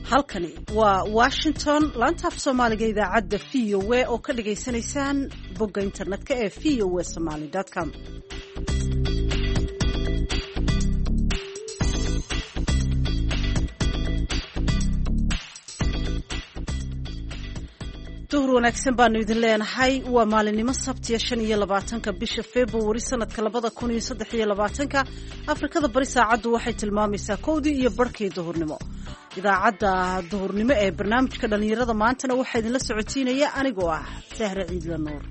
halkani waa Washington laanta af Soomaaliga idaacadda VOA oo ka dhageysanaysaan bogga internetka ee voasomali.com. duhur wanaagsan baanu idin leenahay waa maalinimo sabtiya 25 bisha February sanadka 2023 Afrikada bari saacadu waxay tilmaamaysaa 1:00 iyo barkii duhurnimo idaacadda duhurnimo ee barnaamijka dhalinyarada maantana waxaa idin la socotiinaya anigoo ah Sahra Ciidla Nuur.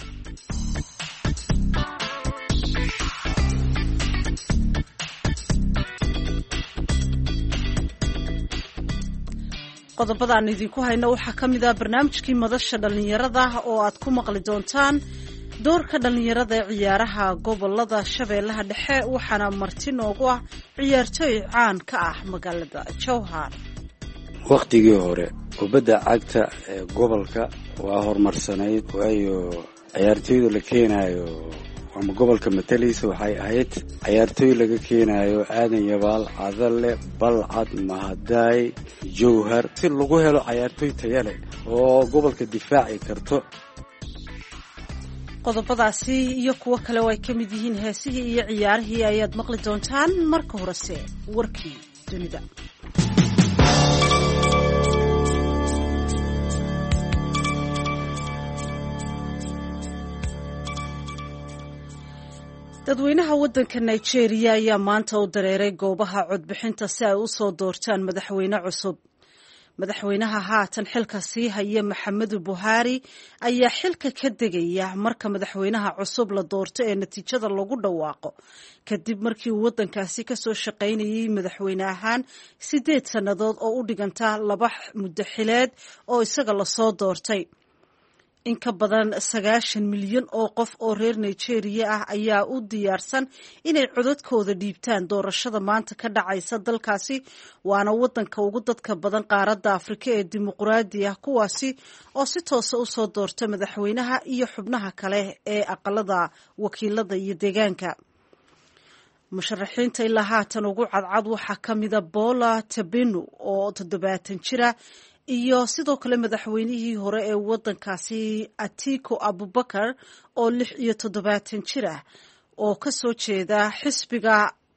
qodobada aan idinku hayno waxaa ka mid ah barnaamijkii madasha dhalinyarada oo aad ku maqli doontaan doorka dhalinyarada ee ciyaaraha gobolada Shabeellaha Dhexe waxaana marti noogu ah ciyaartoy caan ka ah magaalada Jowhar. waqtigii hore kubadda cagta ee gobolka waa horumarsanayd waayo ciyaartoyda la keenayo ama gobolka matalaysa waxay ahayd ciyaartoy laga keenayo aadan yabaal cadalle balcad mahaday Jowhar si lagu helo ciyaartoy tayo leh oo gobolka difaaci karto. qodobadaasi iyo kuwa kale oo ay ka mid yihiin heesihii iyo ciyaarihii ayaad maqli doontaan marka horese warkii dunida. dadweynaha waddanka Nigeria ayaa maanta u dareeray goobaha codbixinta si ay u soo doortaan madaxweyne cusub. madaxweynaha haatan xilka sii haya Maxamedu Buhari ayaa xilka ka degaya marka madaxweynaha cusub la doorto ee natiijada lagu dhawaaqo kadib markii uu waddankaasi ka soo shaqaynayay madaxweyne ahaan 8 sannadood oo u dhiganta 2 muddo xileed oo isaga la soo doortay. in ka badan 90 milyan oo qof oo reer Nigeria ah ayaa u diyaarsan inay codadkooda dhiibtaan doorashada maanta ka dhacaysa dalkaasi waana wadanka ugu dadka badan qaaradda Afrika ee dimuqraadi ah kuwaasi oo si toos ah u soo doorta madaxweynaha iyo xubnaha kale ee aqalada wakiilada iyo deegaanka. musharaxiinta ilaa haatan ugu cadcad waxaa ka mid ah Bola Tinubu oo 70 jira iyo sidoo kale madaxweynihii hore ee waddankaasi Atiku Abubakar oo 76 jir ah oo ka soo jeeda xisbiga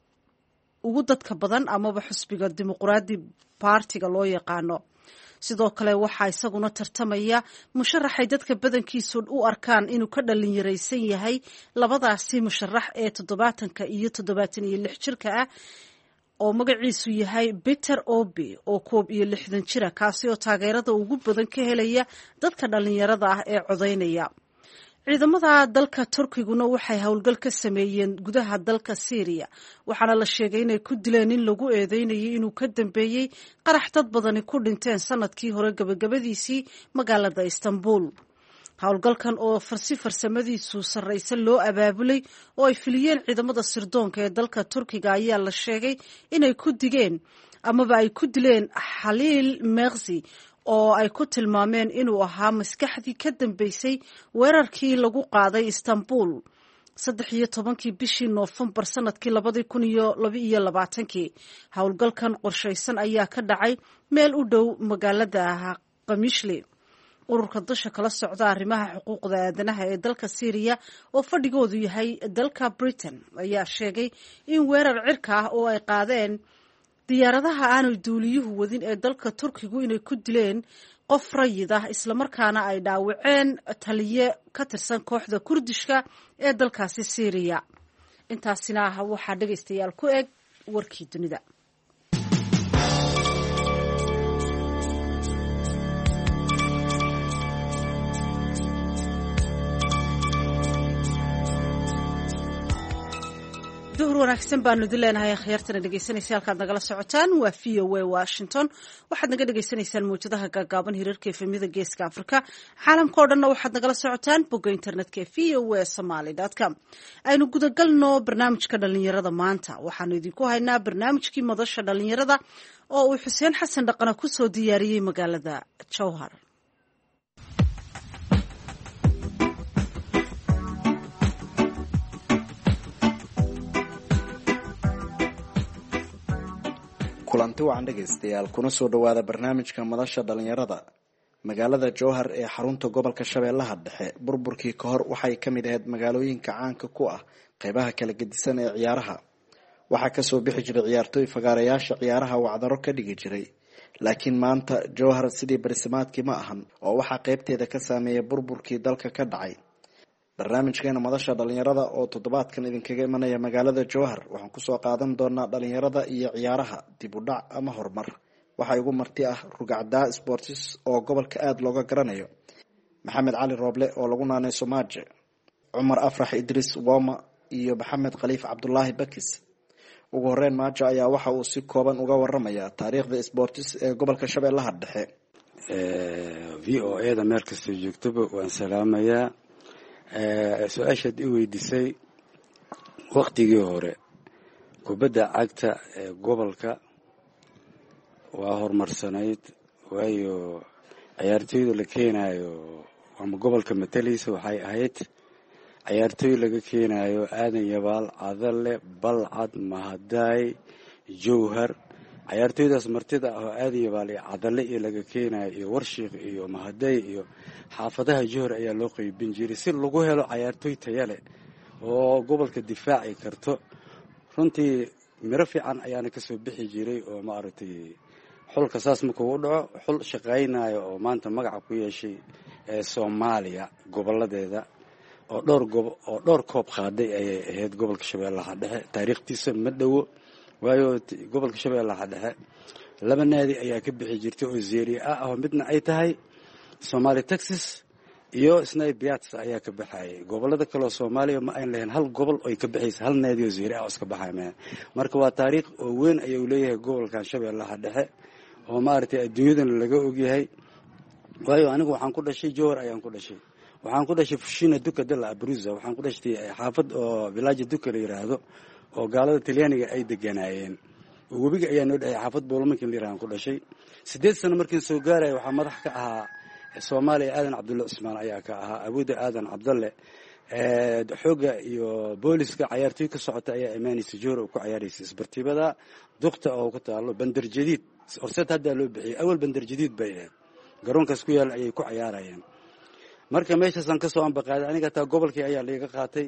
ugu dadka badan amaba xisbiga dimuqraadi partiga loo yaqaano. sidoo kale waxaa isaguna tartamaya musharaxay dadka badankiisu u arkaan inuu ka dhalinyaraysan yahay labadaasi musharax ee 70 iyo 76 jirka ah oo magaciisu yahay Peter Obi oo 61 jira kaasi oo taageerada ugu badan ka helaya dadka dhalinyarada ah ee codeynaya. ciidamada dalka Turkiguna waxay howlgal ka sameeyeen gudaha dalka Syria waxaana la sheegay inay ku dileen in lagu eedeynayay inuu ka dambeeyay qarax dad badani ku dhinteen sanadkii hore gabagabadiisii magaalada Istanbul. howlgalkan oo farsamadiisu sarreysan loo abaabulay oo ay filiyeen ciidamada sirdoonka ee dalka Turkiga ayaa la sheegay inay ku digeen amaba ay ku dileen Halil Merzi oo ay ku tilmaameen inuu ahaa maskaxdii ka dambeysay weerarkii lagu qaaday Istanbul 13 bishii Noofambar sanadkii 2022. howlgalkan qorshaysan ayaa ka dhacay meel u dhow magaalada Qamishli. ururka dasha kala socda arrimaha xuquuqda aadanaha ee dalka Syria oo fadhigoodu yahay dalka Britain ayaa sheegay in weerar cirka ah oo ay qaadeen diyaaradaha aanu duuliyuhu wadin ee dalka Turkigu inay ku dileen qof rayid ah isla markaana ay dhaawaceen taliye ka tirsan kooxda Kurdishka ee dalkaasi Syria. intaasina waxaa dhageystayaal ku eg warkii dunida. duhur wanaagsan baanu idin leenahay akhyaartana dhegeysanaysa halkaad nagala socotaan waa VOA Washington waxaad naga dhegeysanaysaan mawjadaha gaagaaban hirarka efemyada geeska Afrika caalamka oo dhanna waxaad nagala socotaan bogga internetka ee voasomali.com. aynu gudagalno barnaamijka dhalinyarada maanta waxaanu idinku haynaa barnaamijkii madasha dhalinyarada oo uu Xuseen Xasan Dhaqana ku soo diyaariyay magaalada Jowhar. kulanti wacan dhegaystayaal kuna soo dhawaada barnaamijka madasha dhalinyarada. magaalada jowhar ee xarunta gobolka shabeellaha dhexe burburkii ka hor waxay ka mid ahayd magaalooyinka caanka ku ah qeybaha kala gedisan ee ciyaaraha. waxaa kasoo bixi jiray ciyaartooy fagaarayaasha ciyaaraha wacdaro ka dhigi jiray, laakiin maanta jowhar sidii barsimaadkii ma ahan oo waxaa qeybteeda ka saameeyay burburkii dalka ka dhacay. barnaamijkeena madasha dhalinyarada oo toddobaadkan idinkaga imanaya magaalada jowhar waxaan kusoo qaadan doonaa dhalinyarada iyo ciyaaraha dib u dhac ama horumar. waxaa igu marti ah rugacdaa sportis oo gobolka aada looga garanayo, maxamed cali rooble oo lagu naanay somaaje, cumar afrax idriis woma iyo maxamed khaliif cabdulaahi bakis. ugu horeyn maajo ayaa waxa uu si kooban uga waramaya taariikhda sportis ee gobolka shabeellaha dhexe. v o a da meel kastoo joogtaba waan salaamayaa. su-aashaad i weydiisay, waktigii hore kubadda cagta ee gobolka waa horumarsanayd, waayo ciyaartooyda la keenayo ama gobolka matalaysa waxay ahayd ciyaartooy laga keenayo aadan yabaal, cadalle, balcad, mahadaay, jowhar. ciyaartooydaas martida ah oo aadan yabaal iyo cadalle iyo laga keenayo iyo warshiik iyo mahadaay iyo xaafadaha jowhar ayaa loo qeybin jiray si lagu helo ciyaartooy tayale oo gobolka difaaci karto. runtii miro fiican ayaana kasoo bixi jiray oo maaragtay xulka saas markuu u dhaco xul shaqaynayo oo maanta magaca ku yeeshay ee Soomaaliya goboladeeda oo dhowr koob qaaday ayay ahayd gobolka shabeellaha dhexe. taariikhtiisa ma dhowo, waayo gobolka shabeellaha dhexe laba naadi ayaa ka bixi jirtay oo Serie A ah, midna ay tahay Somali Texas iyo Snai Piazza ayaa ka baxayay. gobolada kale oo Soomaaliya ma ay lahayn hal gobol oo ka bixaysa hal naadi oo Serie A iska baxay. marka waa taariikh oo weyn ayuu leeyahay gobolkan shabeellaha dhexe oo maaragtay adduunyadan laga ogyahay. waayo anigu waxaan ku dhashay jowhar ayaan ku dhashay, waxaan ku dhashay Fushina Duka della Abruzzo, waxaan ku dhashay xaafad oo Village Duka la yiraahdo oo gaalada Talyaaniga ay deganaayeen. webiga ayaa noo dhahay xaafad Boolmankin la yiraahdo ku dhashay. 8 sano markii soo gaaray waxaa madax ka ahaa Soomaaliya aadan Cabdulle Usmaan ayaa ka ahaa abuda aadan Cabdulle. xooga iyo booliska ciyaartooy ka socota ayaa imaanaysa jowhar oo ku ciyaaraysa isbartibada duqta oo ku taalo Bandar Jadiid. horseed hadda loo bixiyay, awal Bandar Jadiid bay ahayd, garoonkaas ku yaal ayay ku ciyaarayeen. marka meeshaasaan ka soo ambaqaaday aniga taa gobolkii ayaa laga qaatay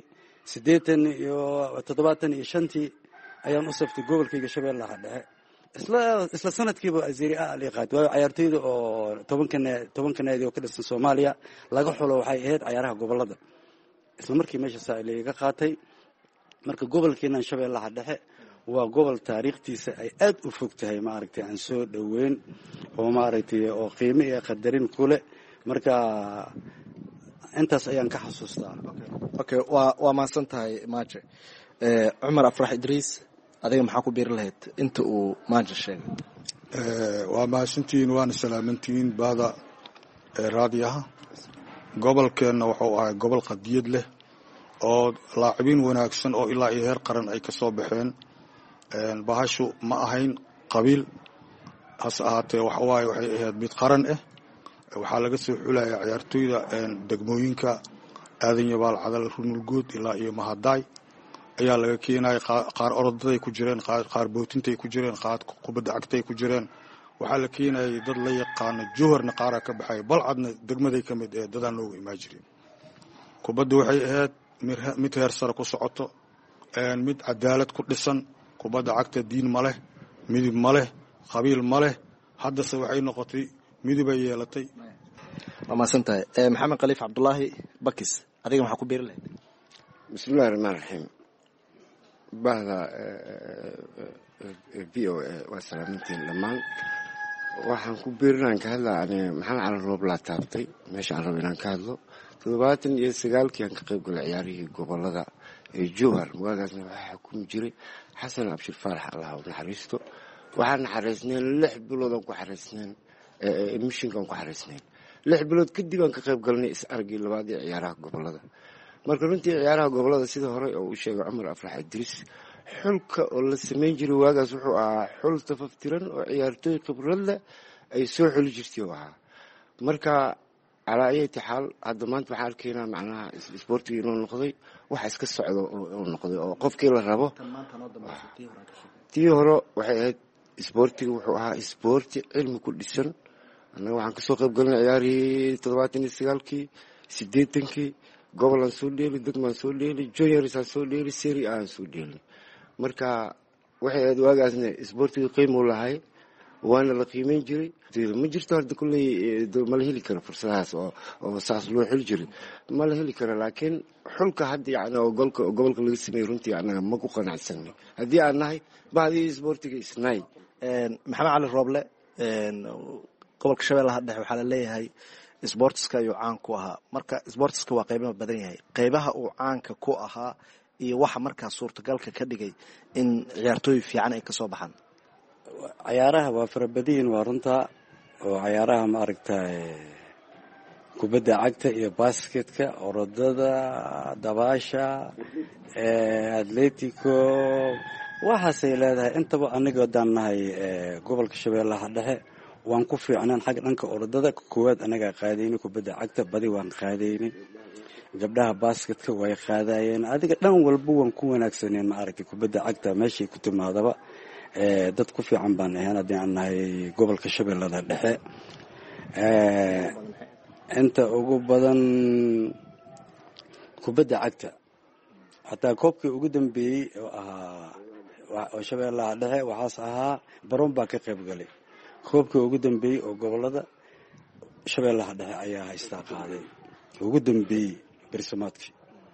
75 ayaan u saftay gobolkayga shabeellaha dhexe. isla sanadkiiba Serie A la qaatay, waayo ciyaartooyda oo 10 naadi oo ka dhisan Soomaaliya laga xulo waxay ahayd ciyaaraha gobolada. isla markii meeshaas laga qaatay. marka gobolkeena shabeellaha dhexe waa gobol taariikhtiisa ay aad u fog tahay, maaragtay aan soo dhaweyn oo maaragtay oo qiimo iyo qadarin ku leh. marka intaas ayaan ka xasuustaa. okay waa maasan tahay maaje. cumar afrax idriis, adiga maxaa ku biiri lahayd inta uu maaje sheegay? waa mahadsantihiin, waana salaamantihiin baada raadiyaha. gobolkeenna wuxuu ahay gobol qadiyad leh oo laacibiin wanaagsan oo ilaa iyo heer qaran ay ka soo baxeen. bahashu ma ahayn qabiil, hase ahaatee waxawaaye waxay ahayd mid qaran ah. waxaa laga soo xulaya ciyaartooyda degmooyinka aadan yabaal, cadal, runulguud ilaa iyo mahadaay ayaa laga keenaya. qaar orodaday ku jireen, qaar bootintay ku jireen, qaar kubadda cagtay ku jireen. waxaa la keenayay dad la yaqaano. jowharna qaaraa ka baxay, balcadna degmaday ka mid ee dadaan looga imaan jirin. kubadda waxay ahayd mid heer sare ku socoto, mid cadaalad ku dhisan. kubadda cagta diin ma leh, midib ma leh, qabiil ma leh. haddase waxay noqotay midibay yeelatay. waa maasan tahay. maxamed khaliif cabdulaahi bakis, adiga maxaa ku biiri lahayd? bismillahi raxmaan raxiim. bahda v o a waa salaamintiin dhammaan. waxaan ku biirinaan ka hadlaa aniga maxamed cali rooblaa taabtay meesha aan rabo inaan ka hadlo. 79 aan ka qayb galay ciyaarihii gobolada ee jowhar. waagaasna waxaa xukumi jiray xasan abshir faarax, allah u naxariisto. waxaan naxariisneen 6 bilood aan ku xariisneen mishinkaan ku xariisneen. 6 bilood kadib aan ka qayb galnay is-argii labaad ee ciyaaraha gobolada. marka runtii ciyaaraha gobolada sida hore oo uu sheegay cumar afrax idriis, xulka oo la samayn jiray waagaas wuxuu ahaa xul tafaftiran oo ciyaartooy khibrad leh ay soo xuli jirtay oo ahaa. marka calaa ayati xaal hadda maanta waxaan arkaynaa macnaha isboortiga inuu noqday waxa iska socdo oo noqday oo qofkii la rabo. tii hore waxay ahayd isboortiga wuxuu ahaa isboorti cilmi ku dhisan. annaga waxaan kasoo qayb galinay ciyaarihii 79kii 80kii gobolaan soo dheeli, degmaan soo dheeli, juniors aan soo dheeli, serie aan soo dheeli. marka waxay aad waagaasna isboortiga qiimo lahay waana la qiimeyn jiray. ma jirto hadda kulley ma la heli karo fursadahaas oo saas loo xili jiray, ma la heli karo. laakiin xulka hadda yani oo gobolka laga sameeyey runtii annaga ma ku qanacsanay haddii aan nahay bahdii isboortiga isnaay. maxamed cali rooble, gobolka shabeellaha dhexe waxaa la leeyahay isboortiska ayuu caan ku ahaa. marka isboortiska waa qaybaha badan yahay, qaybaha uu caanka ku ahaa iyo waxa markaa suurtagalka ka dhigay in ciyaartooy fiican ay kasoo baxaan. cayaaraha waa farabadiyin, waa runta. oo cayaaraha maaragta kubadda cagta iyo basketka, orodada, dabaasha, atletico, waxaasay leedahay. intaba aniga haddaan nahay gobolka shabeellaha dhexe waan ku fiicnaan xagga dhanka orodada. koowaad anagaa qaadayni, kubadda cagta badi waan qaadayni, gabdhaha basketka way qaadayeen. adiga dhan walba waan ku wanaagsaneen maaragtay kubadda cagta meeshay ku timaadaba. dad ku fiican baan ahayn haddii aan nahay gobolka shabeellada dhexe. inta ugu badan kubadda cagta, hataa koobkii ugu dambeeyey oo ahaa oo shabeellaha dhexe waxaas ahaa baroon baa ka qayb galay. koobkii ugu dambeeyey oo gobolada shabeellaha dhexe ayaa haystaa qaaday, ugu dambeeyey bersamaadkii.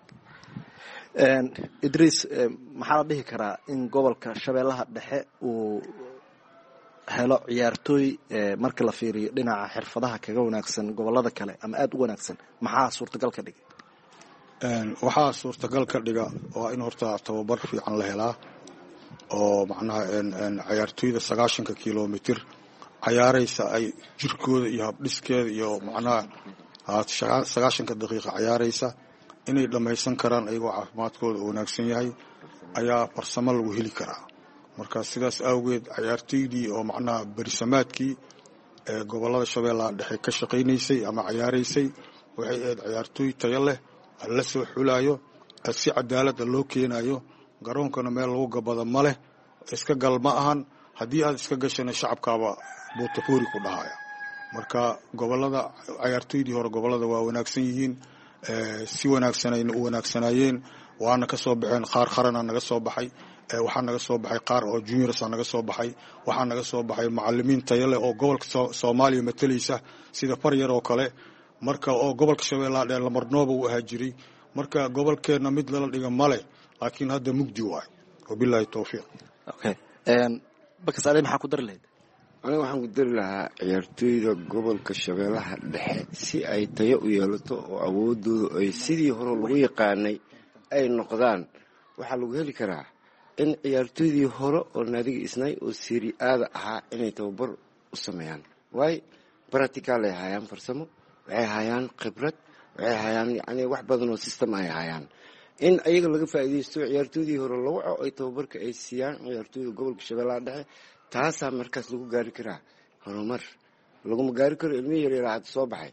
idriis, maxaa la dhihi karaa in gobolka shabeellaha dhexe uu helo ciyaartooy marka la fiiriyo dhinaca xirfadaha kaga wanaagsan gobolada kale ama aada u wanaagsan? maxaa suurtagal ka dhiga? waxaa suurtagal ka dhiga waa in horta tababar fiican la helaa oo macnaha ciyaartooyda 90 kilomitir cayaaraysa ay jirkooda iyo habdhiskeeda iyo macnaha 90 daqiiqa cayaaraysa inay dhamaysan karaan ayagoo caafimaadkooda u wanaagsan yahay ayaa farsamo lagu heli karaa. marka sidaas awgeed ciyaartoydii oo macnaha bersamaadkii gobolada shabeellaha dhexe ka shaqaynaysay ama cayaaraysay waxay ahayd ciyaartooy tayo leh, la soo xulayo, si cadaalad loo keenayo. garoonkana meel lagu gabado ma leh, iska gal ma ahan. haddii aad iska gashana shacabkaaba buutafoori ku dhahaya. marka gobolada ciyaartooydii hore gobolada waa wanaagsan yihiin, si wanaagsanayna u wanaagsanayeen. waana ka soo baxeen qaar qarana naga soo baxay, waxaa naga soo baxay qaar oo juniors naga soo baxay, waxaa naga soo baxay macallimiin tayo leh oo gobolka Soomaaliya matalaysa sida Faryar oo kale. marka oo gobolka shabeellaha dhexe lamarnooba u ahaa jiray. marka gobolkeena mid lala dhiga male, laakiin hadda mugdi waay. wabillahi tawfiiq. okay, bakasale maxaa ku dari lahayd? aniga waxaan ku dari lahaa ciyaartooyda gobolka shabeellaha dhexe si ay tayo u yeelato oo awoodooda ay sidii hore lagu yaqaanay ay noqdaan. waxaa lagu heli karaa in ciyaartooydii hore oo naadiga isnay oo serie aada ahaa inay tababar u sameeyaan. waay practical ay hayaan, farsamo waxay hayaan, khibrad waxay hayaan, yani wax badan oo system ay hayaan. in ayaga laga faa'iideysto ciyaartooydii hore lagu waco ay tababarka ay siiyaan ciyaartooyda gobolka shabeellaha dhexe. taasaa markaas lagu gaari karaa horumar. laguma gaari karo ilmihii yaryar hadda soo baxay.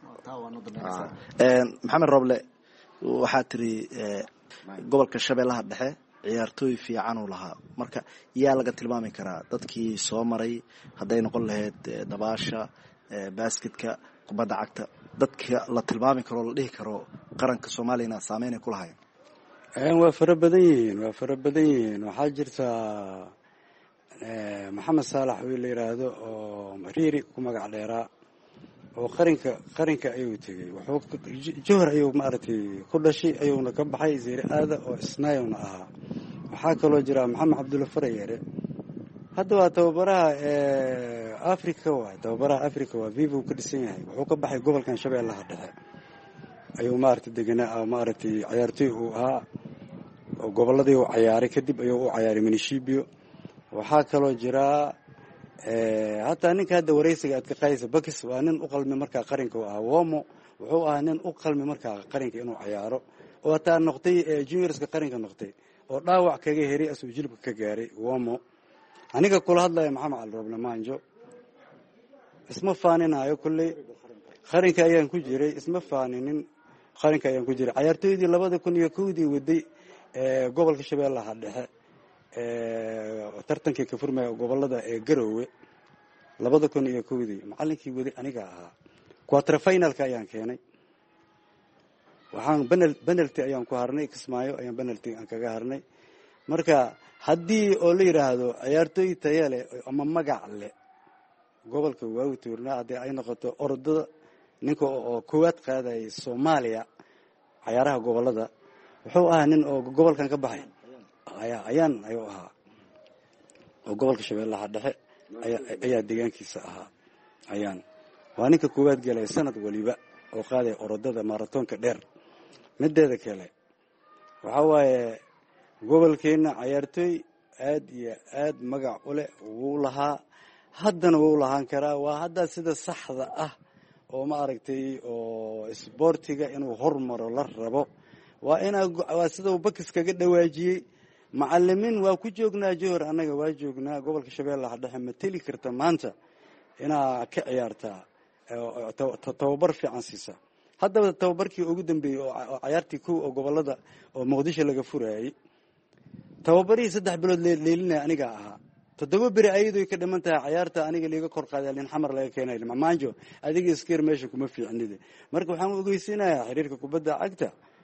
maxamed rooble, waxaa tiri gobolka shabeellaha dhexe ciyaartooy fiican uu lahaa. marka yaa laga tilmaami karaa dadkii soo maray, hadday noqon lahayd dabaasha, basketka, kubadda cagta, dadka la tilmaami karo la dhihi karo qaranka soomaaliyana saameyn ay ku lahaayeen? waa fara badan yihiin, waa fara badan yihiin. waxaa jirta maxamed saalax wiil la yiraahdo oo riiri ku magac dheeraa oo qarinka ayuu tegey. wuxuu jowhar ayuu maaragtay ku dhashay, ayuuna ka baxay zeeri aada oo isnaayowna ahaa. waxaa kaloo jira maxamed cabdulla farayere, hadda waa tababaraha africa waay, tababaraha africa waa vivo ka dhisan yahay. wuxuu ka baxay gobolkan shabeellaha dhexe ayuu maaragtay deganaa, maaragtay ciyaartooy uu ahaa oo goboladii uu cayaaray. kadib ayuu u cayaaray minishibio. waxaa kaloo jira hataa ninka hadda wareysiga aad ka qaadaysa bakis waa nin u qalmi markaa qarinka u ahaa. womo wuxuu ahaa nin u qalmi markaa qarinka inuu cayaaro, oo hataa noqtay juniorska qarinka noqtay, oo dhaawac kaga heray asuu jilibka ka gaaray. womo aniga kula hadlaya maxamed cali rooble maanjo, isma faaninayo kulley qarinka ayaan ku jiray, isma faaninin, qarinka ayaan ku jiray. ciyaartooydii 2001 waday gobolka shabeellaha dhexe tartankii ka furmaya gobolada ee Garowe 2001 macallinkii wadi aniga ahaa quarter finalka ayaan keenay waxaan penalty ayaan ku harnay Kismaayo ayaan penalty aan kaga harnay marka haddii oo la yiraahdo ciyaartoy tayo leh ama magac leh gobolka waa u tuurnaa haddii ay noqoto orodada ninka oo koowaad qaaday Soomaaliya ciyaaraha gobolada wuxuu ahaa nin oo gobolkan ka baxay ayaan ayuu ahaa oo gobolka Shabeellaha Dhexe ayaa deegaankiisa ahaa ayaan waa ninka koowaad galay sanad waliba oo qaaday orodada marathonka dheer mideeda kale waxa waaye gobolkeena ciyaartoy aad iyo aad magac u leh wuu lahaa haddana wuu lahaan karaa waa hadda sida saxda ah oo ma aragtay oo isboortiga inuu hormaro la rabo waa sida uu bakis kaga dhawaajiyey macallimiin waa ku joognaa Jowhar anaga waa joognaa gobolka Shabeellaha Dhexe ma tali karta maanta inaa ka ciyaartaa tababar fiican siisa haddaba tababarkii ugu dambeeyay oo ciyaartii ku oo gobolada oo Muqdisho laga furayay tababarii 3 bilood leelinay aniga ahaa 7 bari ayadoo ka dhiman tahay ciyaarta aniga liiga kor qaaday in xamar laga keenay maanjo adiga iskeer meesha kuma fiicnide marka waxaan u ogeysiinayaa xiriirka kubadda cagta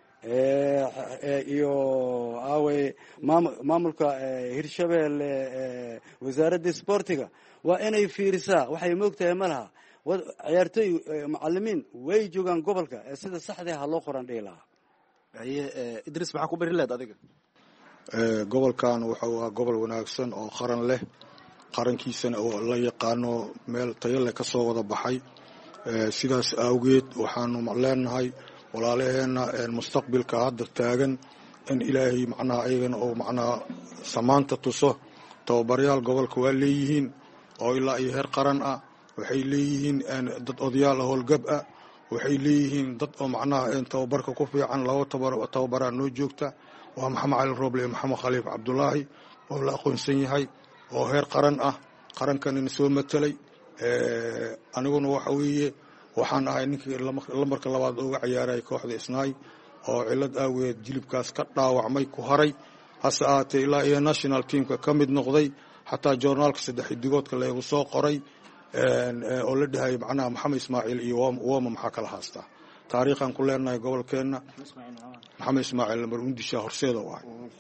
iyo away maamulka Hirshabeelle wasaaradda sportiga waa inay fiirisaa waxay moogtahay malaha ciyaartoy macallimiin way joogan gobolka sida saxda ah loo qoran dheelaa Idris waxa ku bari leed adiga gobolkan wuxuu ahaa gobol wanaagsan oo qaran leh qarankiisana oo la yaqaano meel tayo leh ka soo wada baxay sidaas awgeed waxaanu leenahay walaalaheena mustaqbalka hadda taagan in ilaahay macnaha ayagana oo macnaha samaanta tuso tababaryaal gobolka waa leeyihiin oo ilaa iyo heer qaran ah waxay leeyihiin dad odayaal howlgab ah waxay leeyihiin dad oo macnaha tababarka ku fiican laba tababaraa noo joogta waa Maxamed Cali Roble iyo Maxamed Khaliif Cabdullaahi oo la aqoonsan yahay oo heer qaran ah qarankan soo matalay aniguna waxa weeye waxaan ahay ninkii lambarka labaad uga ciyaaray kooxda Isnaay oo cilad aaweed jilibkaas ka dhaawacmay ku haray hase ahaatee ilaa iyo national teamka ka mid noqday xataa joornaalka 3 xidigoodka lagu soo qoray oo la dhahay macnaha Maxamed Ismaaciil iyo Wooma maxaa kala haastaa taariikhan ku leenahay gobolkeena Maxamed Ismaaciil marundisha horseeda waa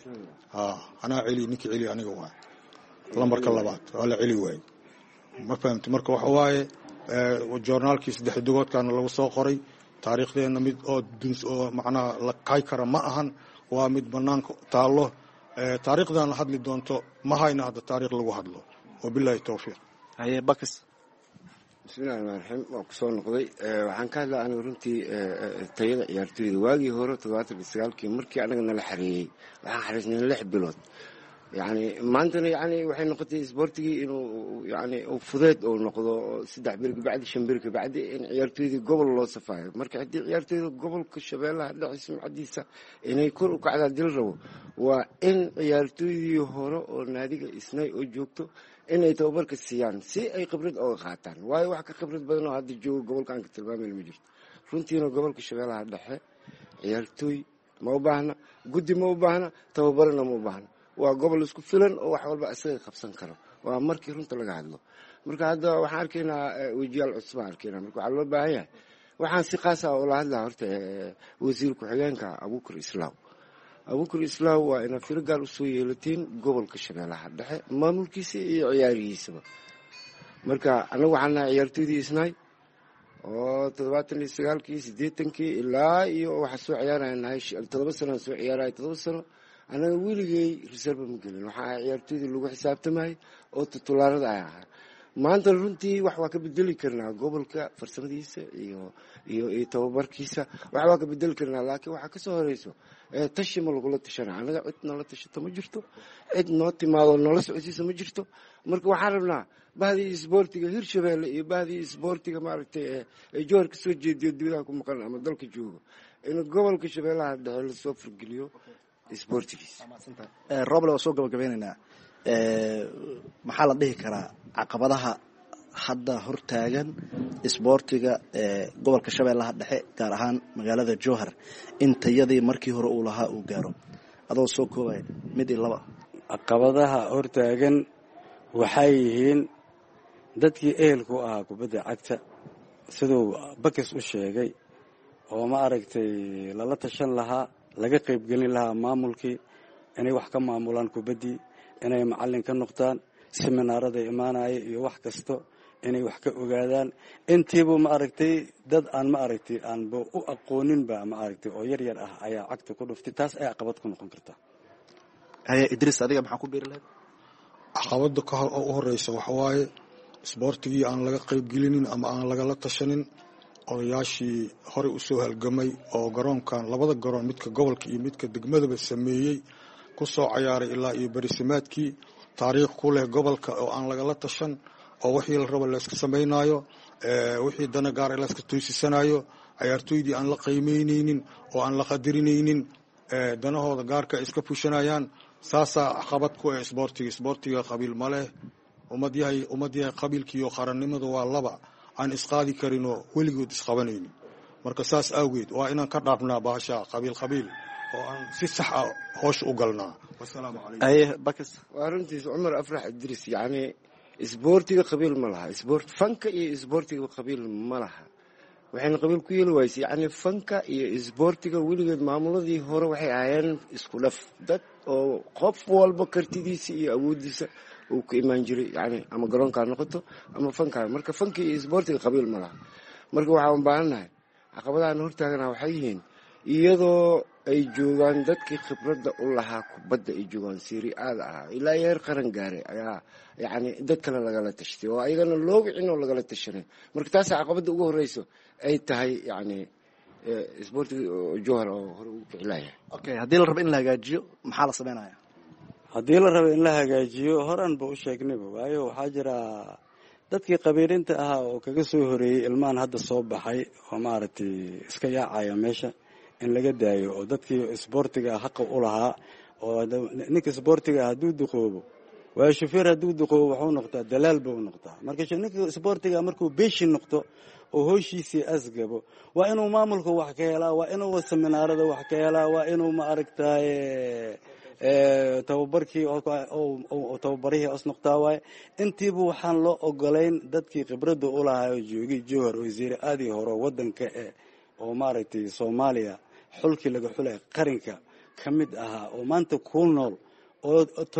ana cili ninki cili aniga waa lambarka labaad wala cili way ma fahamti marka waxa waaye joornaalkii 3 xidigoodkana lagu soo qoray taariikhdeena mid oo macnaha la kay kara ma ahan waa mid banaanka taalo taariikhdan la hadli doonto ma hayna hada taariikh lagu hadlo wabillahi tawfiiq haye bakis bismillaahir rahmaanir rahiim waa ku soo noqday waxaan ka hadlaa anigu runtii tayada ciyaartoyda waagii hore 79kii markii anaga nala xareeyay waxaan xareysnay 6 bilood يعني maantana yani waxay noqotay sportigii inuu yani uu fudeed oo noqdo 3 bir bacdi 5 bir bacdi in ciyaartoydii gobol loo safaayo marka hadii ciyaartoyda gobolka Shabeellaha Dhexe macadiisa inay kor u kacda dil rabo waa in ciyaartoydii hore oo naadiga Isnaay oo joogto inay tababarka siiyaan si ay khibrad oo qaataan waayo wax ka khibrad badan oo hadda joogo gobolkan ka tilmaamay ma jirto runtiina gobolka Shabeellaha Dhexe ciyaartoy ma u baahna guddi ma u baahna tababarna ma u baahna waa gobol isku filan oo wax walba asaga qabsan karo waa markii runta laga hadlo marka hadda waxaan arkaynaa wajiyaal cusub arkaynaa marka waxa loo baahan yahay waxaan si qaas ah oo la hadlaa horta wasiir ku xigeenka Abuukar Islaaw waa ina firgaal u soo yeelateen gobolka Shabeellaha Dhexe maamulkiisa iyo ciyaarihiisaba marka anagu waxaan ciyaartoydii Isnaay oo 79kii 80kii ilaa iyo waxa soo ciyaaraynahay 7 sano soo ciyaaray 7 sano anaga wiligay reserve ma gelin waxa ciyaartoydii lagu xisaabtamay oo titulaarada ah maanta runtii wax waa ka bedeli karnaa gobolka farsamadiisa iyo tababarkiisa wax waa ka bedeli karnaa laakiin waxa ka soo horeyso tashi ma lagu la tashana anaga cidna la tashato ma jirto cid noo timaado nolol socodsiisa ma jirto marka waxaan rabnaa bahdii isboortiga Hirshabeelle iyo bahdii isboortiga maaragtay Jowhar ka soo jeediyo dibadda ku maqan ama dalka joogo in gobolka Shabeellaha Dhexe la soo furgeliyo isboortigiisa Roble oo soo gabagabeynayna maxaa la dhihi karaa caqabadaha hadda hortaagan isboortiga gobolka Shabeellaha Dhexe gaar ahaan magaalada Jowhar intayadii markii hore uu lahaa uu gaaro adoo soo koobay mid iyo laba caqabadaha hortaagan waxay yihiin dadkii ehelku ahaa kubadda cagta siduu bakis u sheegay oo ma aragtay lala tashan lahaa laga qaybgelin lahaa maamulkii inay wax ka maamulaan kubaddii inay macallin ka noqdaan seminaarada imaanaya iyo wax kasto inay wax ka ogaadaan intiibu ma aragtay dad aan ma aragtay aanba u aqooninba ma aragtay oo yar yar ah ayaa cagta ku dhuftay taas ayaa caqabad ku noqon karta. haye Idris adiga maxaa ku biiri lahayd? caqabada ka hor oo u horeysa waxa waaye isboortigii aan laga qaybgelinin ama aan lagala tashanin odayaashii horey u soo halgamay oo garoonkan labada garoon midka gobolka iyo midka degmadaba sameeyey ku soo cayaaray ilaa iyo barisimaadkii taariikh ku leh gobolka oo aan lagala tashan oo wixii la rabo layska samaynayo wixii dana gaar layska toysisanayo ciyaartooydii aan la qiimeyneynin oo aan la qadirineynin danahooda gaarka iska pushanayaan saasaa caqabad ku ah isboortiga qabiil ma leh ummad yahay qabiilkiiyo qarannimadu waa laba aan isqaadi karinoo weligood isqabanaynin marka saas awgeed waa inaan ka dhaafnaa baasha qabiil oo aan si sax ah hoosh u galnaa. wasalaamu calaykum. waa runtiis cumar afrax idris yacni isboortiga qabiil ma laha fanka iyo isboortiga qabiil ma laha waxayna qabiil ku yeeli wayse yacni fanka iyo isboortiga weligeed maamuladii hore waxay ahaayeen isku dhaf dad oo qof walba kartidiisa iyo awoodiisa uu ka imaan jiray yani ama garoonkaa noqoto ama fankaa marka fanka iyo isboortiga qabiil ma laha marka waxaan u baahannahay caqabadahan hortaagana waxay yihiin iyadoo ay joogaan dadkii khibradda u lahaa kubadda ay joogaan siriaada ahaa ilaa heer qaran gaare ayaa yani dad kale lagala tashtay oo ayagana loo wicin oo lagala tashanay marka taasa caqabadda ugu horeyso ay tahay yani isboortiga jowhar oo hore ugu kicilaya. okay haddii la rabo in la hagaajiyo maxaa la sameynaya? haddii la rabo in la hagaajiyo horan ba u sheegnayba waayo waxaa jira dadkii qabiilinta ahaa oo kaga soo horeeyey ilmahan hadda soo baxay oo maaragtay iska yaacaya meesha in laga daayo oo dadkii isboortiga haqa u lahaa oo ninka isboortiga hadduu duqoobo waa shufeer hadduu duqoobo wuxuu noqdaa dalaal buu noqdaa marka ninka isboortiga markuu beeshin noqdo oo hooshiisii asgabo waa inuu maamulka wax ka helaa waa inuu seminaarada wax ka helaa waa inuu ma aragtay tababarihii os noqtaa waaye intiiba waxaan loo ogolayn dadkii khibradda u lahaa oo joogay jowhar oo wasiire aadii hore wadanka oo maaragtay soomaaliya xulkii laga xulay qaranka ka mid ahaa oo maanta ku nool oo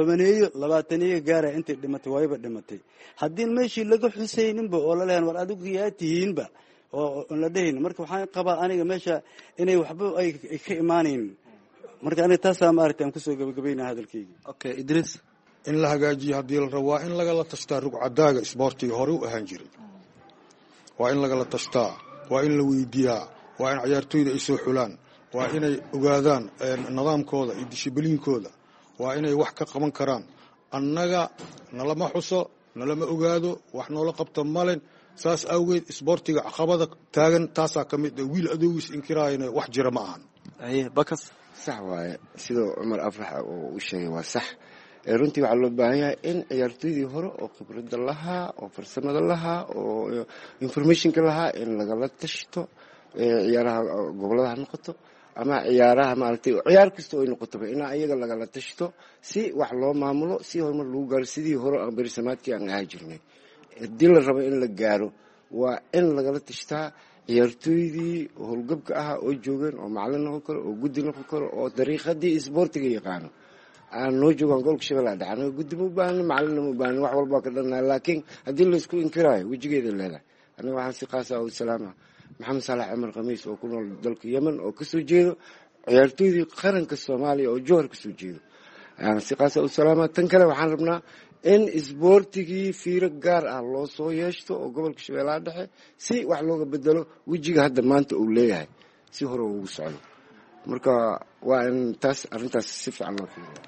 20 gaara intay dhimatay wayba dhimatay haddii meeshii laga xusayninba oo la leeyahay war adigu yaa tihiinba oo la dhayn marka waxaan qabaa aniga meesha inay waxba ay ka imaaneen marka aniga taas ma aragtay aan ku soo gabagabeynaa hadalkayga. okay Idris in la hagaajiyo haddii la rabo waa in lagala tashtaa rugcadaaga isboortiga hore u ahaan jiray waa in lagala tashtaa waa in la weydiiyaa waa in ciyaartooyda ay soo xulaan waa inay ogaadaan nidaamkooda iyo dishibiliinkooda waa inay wax ka qaban karaan annaga nalama xuso nalama ogaado wax noola qabta malen saas awgeed isboortiga caqabada taagan taasaa ka mid wiil adoogis inkiraayana wax jira ma ahan. bakas sax waaye sidoo cumar afrax oo u sheegay waa sax runtii waxaa loo baahan yahay in ciyaartooydii hore oo khibradda lahaa oo farsamada lahaa oo informationka lahaa in lagala tashto ciyaaraha gobolada ha noqoto ama ciyaaraha maaragtay ciyaar kasta oo ay noqotoba in ayaga lagala tashto si wax loo maamulo si horumar lagu gaaro sidii hore aan berisamaadkii aan ahaa jirnay haddii la rabo in la gaaro waa in lagala tashtaa ciyaartooydii howlgabka ahaa oo joogeen oo macallin noqon karo oo guddi noqon karo oo dariiqadii isboortiga yaqaano aan noo joogaan gobolka shabeellaha dhexe anaga guddi ma u baahna macallinna ma u baahna wax walbaa ka dhannahay laakiin haddii laysku inkiraayo wejigeeda leedahay aniga waxaan si qaasa u salaama maxamed saalax cumar khamiis oo ku nool dalka yemen oo kasoo jeedo ciyaartooydii qaranka soomaaliya oo jowhar kasoo jeedo ayaan si qaasa u salaama tan kale waxaan rabnaa in isboortigii fiiro gaar ah loo soo yeeshto oo gobolka shabeellaha dhexe si wax looga bedelo wejiga hadda maanta uu leeyahay si hore ugu socdo marka waa in arrintaas si fiican loo fiiriyo.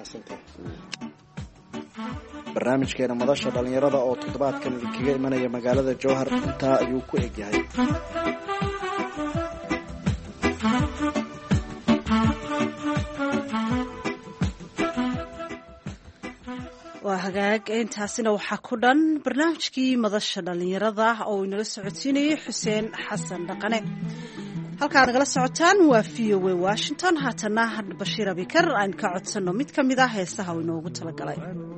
barnaamijkeena madasha dhalinyarada oo toddobaadkan idinkaga imanaya magaalada jowhar intaa ayuu ku egyahay. waa hagaag intaasina waxaa ku dhan barnaamijkii madasha dhalinyarada oo inala socodsiinayay xuseen xasan dhaqane. halkaad nagala socotaan waa v o a washington haatana bashiir abikar aan ka codsano mid ka mid ah heesaha uu inoogu talagalay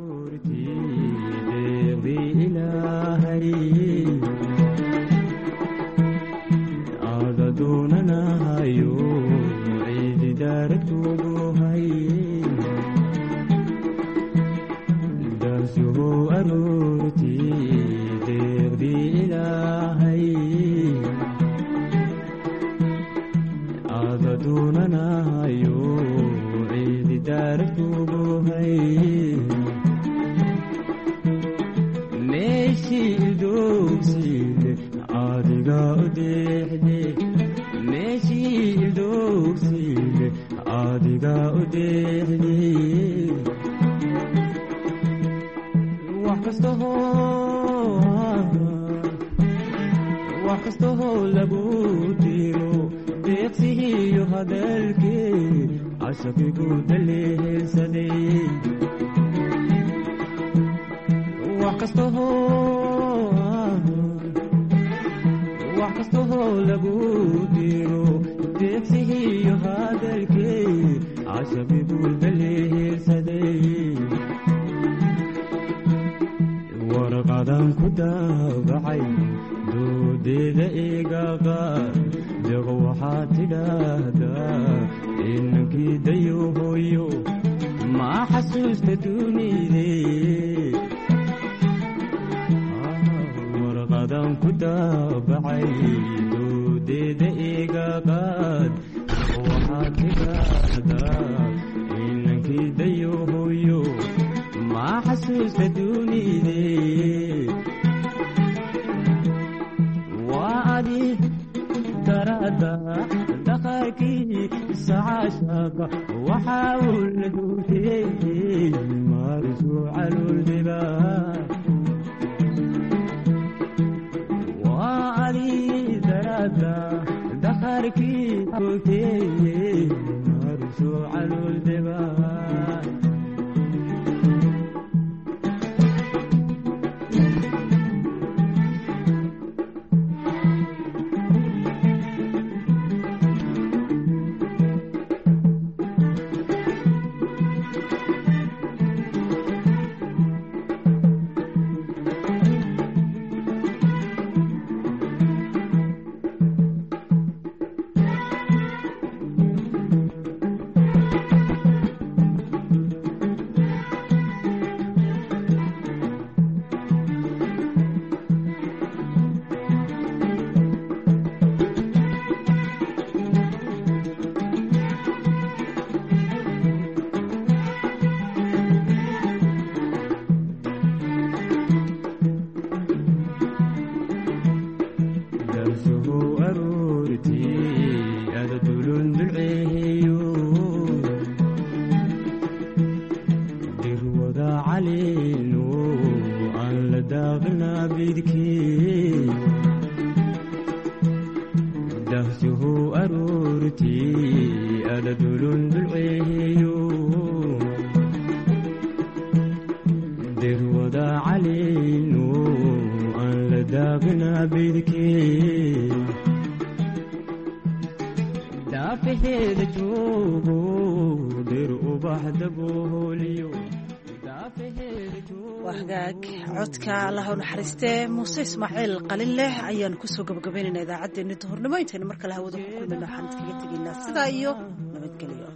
codka allah u naxariistee muuse ismaaciil qalin leh ayaanu kusoo gabagabaynaynaa idaacaddeenni duhurnimo intaynu mar kale hawada ku kulmayno waxaan idkaga tegaynaa sidaa iyo nabadgelyo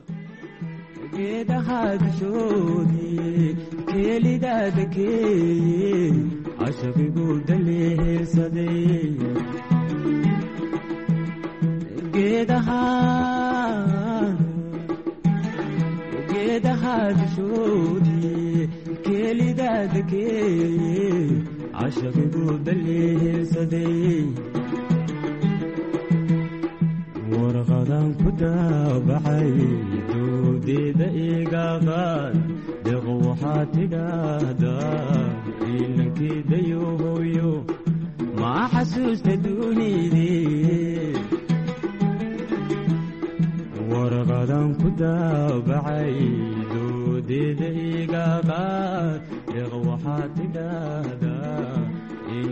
geedahaadushoodii keelidaada keeye cashaqigu daleelsaday geedahaadushoodii keelidaada keeye cashaqigu daleelsaday warqadan ku daabacay doodeeda igaqaan deeq waxaa tidhaahdaa inankii dayo hooyo maa xasuusta